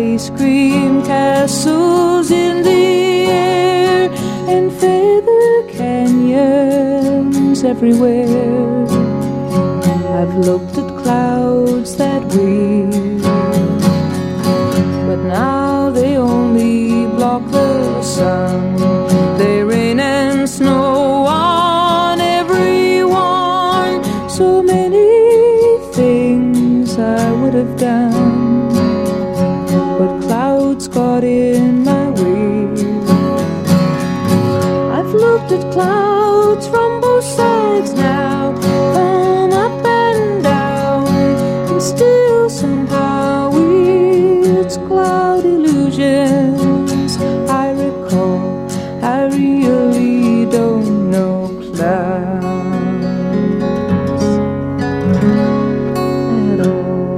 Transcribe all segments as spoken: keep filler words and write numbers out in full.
ice cream castles in the air and feather canyons everywhere. I've looked at clouds that weep, but now they only block the sun. They rain and snow on everyone. So many things I would have done, but clouds got in my way. I've looked at clouds from both sides now, from up and down, and still somehow it's cloud illusions I recall. I really don't know clouds at all.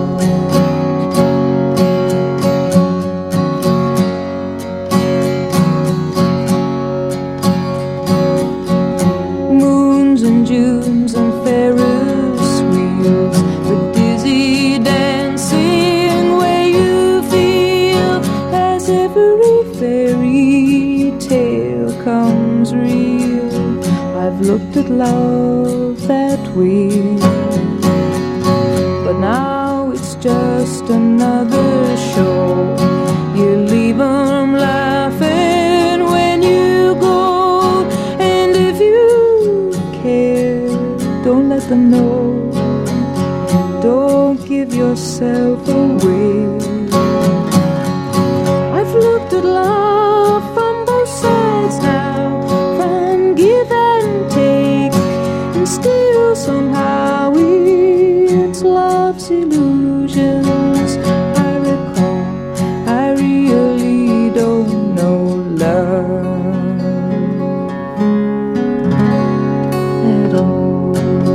Moons and Junes and Ferris wheels, the dizzy dancing way you feel as every fairy tale comes real. I've looked at love that way, but now it's just another show. You leave 'em laughing when you go, and if you care, don't let them know. Don't give yourself away. I've looked at love from both sides now, from give and take, and still somehow it's love's illusions I recall. I really don't know love at all.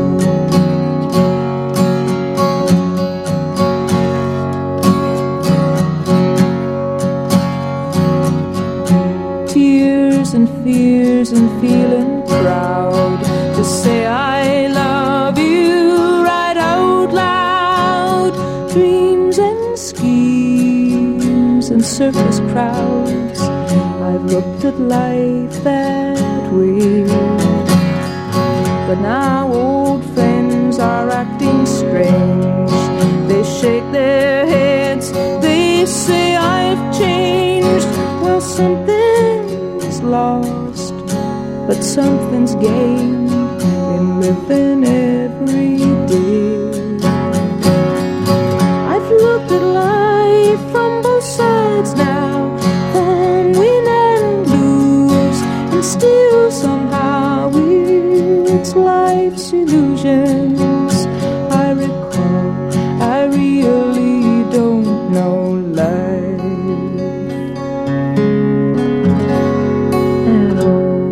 Tears and fears and feeling proud to say I love you right out loud. Dreams and schemes and circus crowds, I've looked at life that way, but now old friends are acting strange. They shake their heads, they say I've changed. Well, something's lost, but something's gained in living every day. I've looked at life from both sides now, from win and lose, and still somehow it's life's illusions I recall. I really don't know life at all.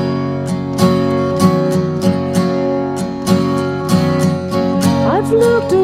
I've looked